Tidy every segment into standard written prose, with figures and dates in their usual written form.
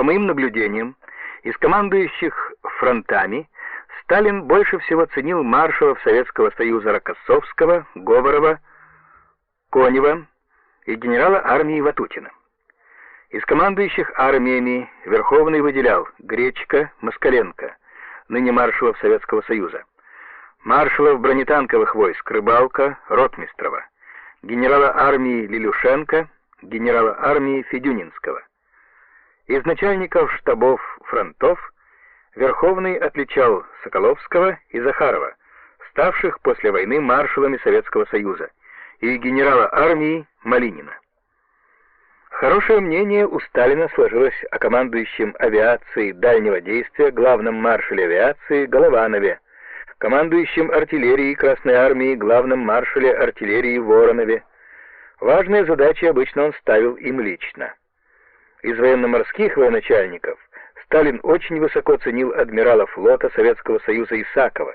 По моим наблюдениям, из командующих фронтами Сталин больше всего ценил маршалов Советского Союза Рокоссовского, Говорова, Конева и генерала армии Ватутина. Из командующих армиями Верховный выделял Гречко, Москаленко, ныне маршалов Советского Союза, маршалов бронетанковых войск Рыбалка, Ротмистрова, генерала армии Лилюшенко, генерала армии Федюнинского. Из начальников штабов фронтов Верховный отличал Соколовского и Захарова, ставших после войны маршалами Советского Союза, и генерала армии Малинина. Хорошее мнение у Сталина сложилось о командующем авиацией дальнего действия главном маршале авиации Голованове, командующем артиллерией Красной армии главном маршале артиллерии Воронове. Важные задачи обычно он ставил им лично. Из военно-морских военачальников Сталин очень высоко ценил адмирала флота Советского Союза Исакова.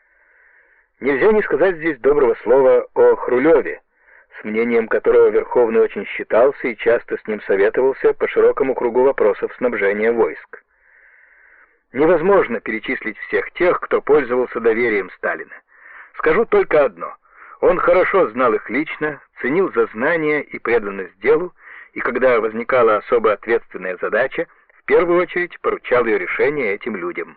Нельзя не сказать здесь доброго слова о Хрулеве, с мнением которого Верховный очень считался и часто с ним советовался по широкому кругу вопросов снабжения войск. Невозможно перечислить всех тех, кто пользовался доверием Сталина. Скажу только одно. Он хорошо знал их лично, ценил за знания и преданность делу, и когда возникала особо ответственная задача, в первую очередь поручал ее решение этим людям.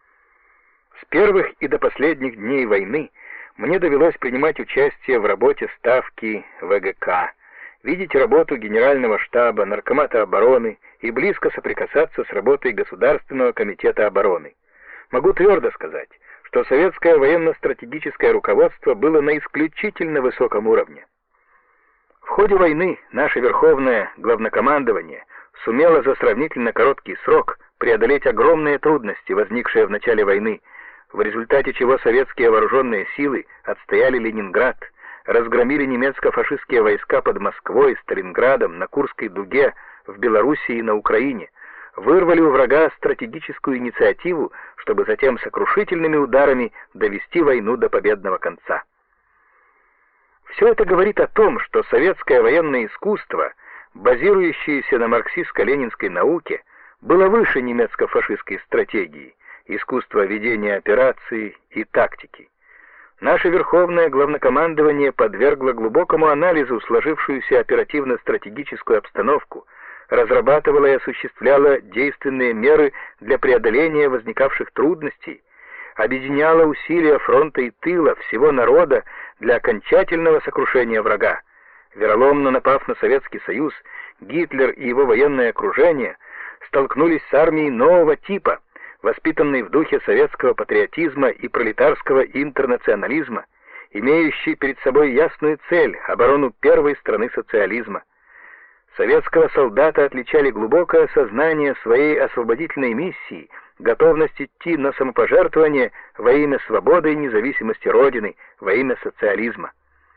С первых и до последних дней войны мне довелось принимать участие в работе Ставки ВГК, видеть работу Генерального штаба, Наркомата обороны и близко соприкасаться с работой Государственного комитета обороны. Могу твердо сказать, что советское военно-стратегическое руководство было на исключительно высоком уровне. В ходе войны наше Верховное Главнокомандование сумело за сравнительно короткий срок преодолеть огромные трудности, возникшие в начале войны, в результате чего советские вооруженные силы отстояли Ленинград, разгромили немецко-фашистские войска под Москвой, Сталинградом, на Курской дуге, в Белоруссии и на Украине, вырвали у врага стратегическую инициативу, чтобы затем сокрушительными ударами довести войну до победного конца. Все это говорит о том, что советское военное искусство, базирующееся на марксистско-ленинской науке, было выше немецко-фашистской стратегии, искусства ведения операций и тактики. Наше Верховное Главнокомандование подвергло глубокому анализу сложившуюся оперативно-стратегическую обстановку, разрабатывало и осуществляло действенные меры для преодоления возникавших трудностей, объединяло усилия фронта и тыла всего народа для окончательного сокрушения врага. Вероломно напав на Советский Союз, Гитлер и его военное окружение столкнулись с армией нового типа, воспитанной в духе советского патриотизма и пролетарского интернационализма, имеющей перед собой ясную цель — оборону первой страны социализма. Советского солдата отличали глубокое сознание своей освободительной миссии, готовность идти на самопожертвование во имя свободы и независимости Родины, во имя социализма.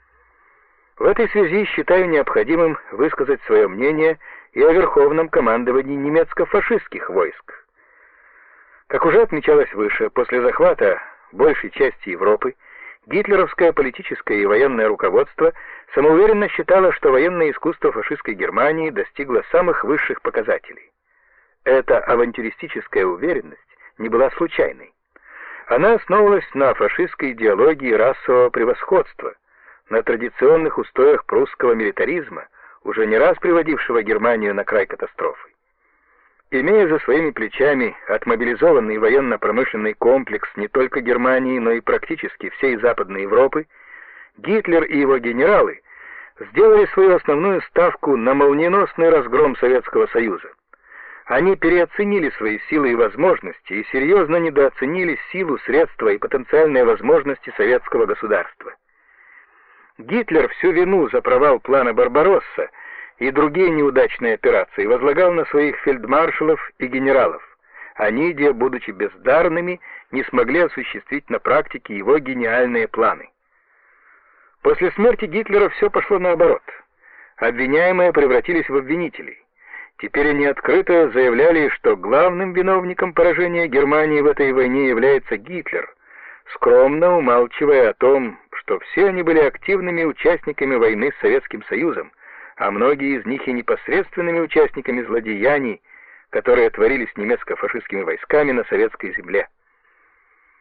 В этой связи считаю необходимым высказать свое мнение и о Верховном командовании немецко-фашистских войск. Как уже отмечалось выше, после захвата большей части Европы, гитлеровское политическое и военное руководство самоуверенно считало, что военное искусство фашистской Германии достигло самых высших показателей. Эта авантюристическая уверенность не была случайной. Она основывалась на фашистской идеологии расового превосходства, на традиционных устоях прусского милитаризма, уже не раз приводившего Германию на край катастрофы. Имея за своими плечами отмобилизованный военно-промышленный комплекс не только Германии, но и практически всей Западной Европы, Гитлер и его генералы сделали свою основную ставку на молниеносный разгром Советского Союза. Они переоценили свои силы и возможности и серьезно недооценили силу, средства и потенциальные возможности советского государства. Гитлер всю вину за провал плана Барбаросса и другие неудачные операции возлагал на своих фельдмаршалов и генералов. Они, будучи бездарными, не смогли осуществить на практике его гениальные планы. После смерти Гитлера все пошло наоборот. Обвиняемые превратились в обвинителей. Теперь они открыто заявляли, что главным виновником поражения Германии в этой войне является Гитлер, скромно умалчивая о том, что все они были активными участниками войны с Советским Союзом, а многие из них и непосредственными участниками злодеяний, которые творились немецко-фашистскими войсками на советской земле.